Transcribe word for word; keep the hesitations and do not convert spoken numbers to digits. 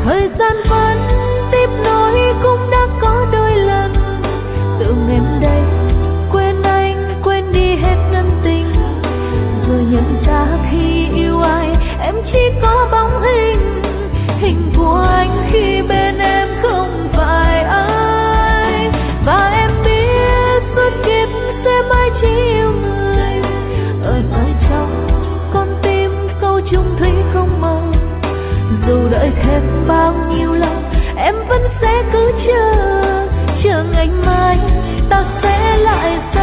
thời gian vẫn tiếp nối cũng đã có đôi lần tưởng em đây quên anh quên đi hết nhân tình, rồi nhận ra khi yêu ai em chỉ có bóng hình hình của anh khi bên em không phải ai. Và em biết suốt kiếp sẽ mãi chỉ yêu người ở nơi trong con tim câu chung thủy không màu. Dù đợi thêm bao nhiêu lâu em vẫn sẽ cứ chờ chờ ngày mai ta sẽ lại